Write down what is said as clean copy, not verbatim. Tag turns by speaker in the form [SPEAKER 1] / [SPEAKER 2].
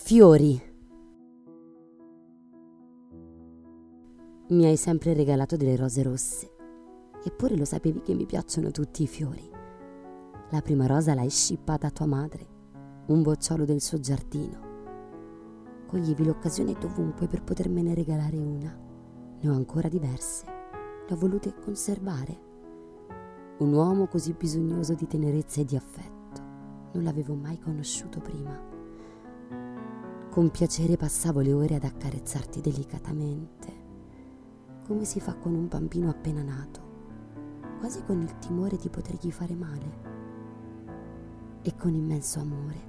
[SPEAKER 1] Fiori. Mi hai sempre regalato delle rose rosse, eppure lo sapevi che mi piacciono tutti i fiori. La prima rosa l'hai scippata a tua madre, un bocciolo del suo giardino. Coglievi l'occasione dovunque per potermene regalare una. Ne ho ancora diverse, le ho volute conservare. Un uomo così bisognoso di tenerezza e di affetto non l'avevo mai conosciuto prima. Con piacere passavo le ore ad accarezzarti delicatamente, come si fa con un bambino appena nato, quasi con il timore di potergli fare male. E con immenso amore